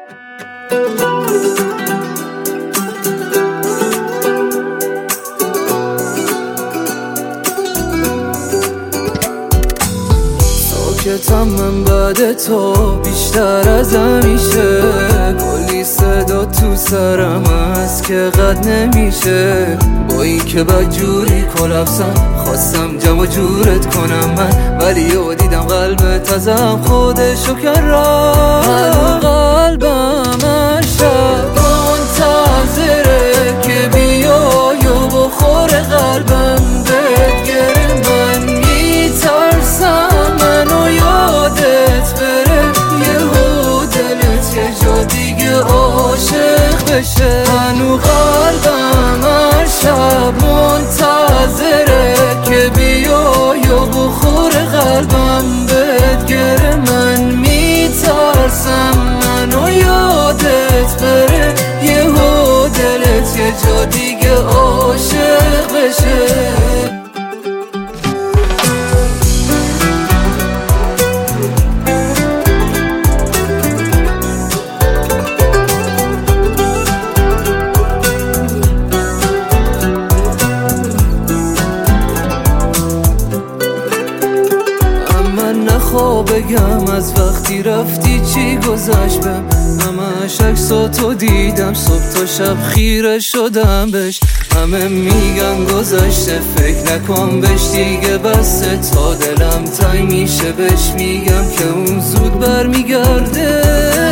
ساکتم من بعد تو بیشتر از همیشه، کلی صدا تو سرم هست که قد نمیشه. با این که بدجوری کلپسم خواستم جمع جورت کنم من، ولی دیدم قلبت ازم خودشو کرد. قلبم هر شب منتظره که بیای و بخور قلبم بهت گره. من میترسم منو یادت بره، یهو دلت یه جا دیگه عاشق بشه. هنو قلبم هر شب منتظره که بیای و بخور قلبم بهت گره. من میترسم منو یادت بره، یهو دلت یه جا دیگه عاشق بشه. بگم از وقتی رفتی چی گذشت بهم، همش عکساتو دیدم صبح تا شب خیره شدم بهش. همه میگن گذشته فکر نکن بهش دیگه بسته، تا دلم تنگ میشه بهش میگم که اون زود برمیگرده.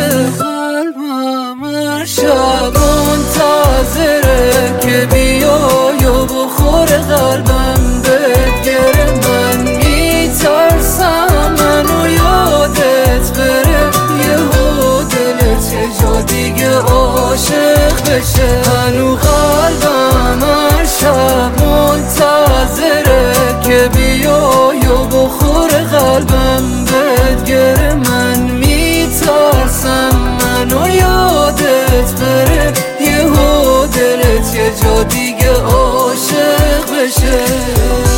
قلبم هر شب منتظره که بیای و بخور قلبم بهت گره. من میترسم منو یادت بره، یهو دلت یه جا دیگه عاشق بشه. هنو قلبم هر شب منتظره که بیای و بخور قلبم بهت گره. من میترسم منو یادت بره، یهو دلت یه جا دیگه عاشق بشه.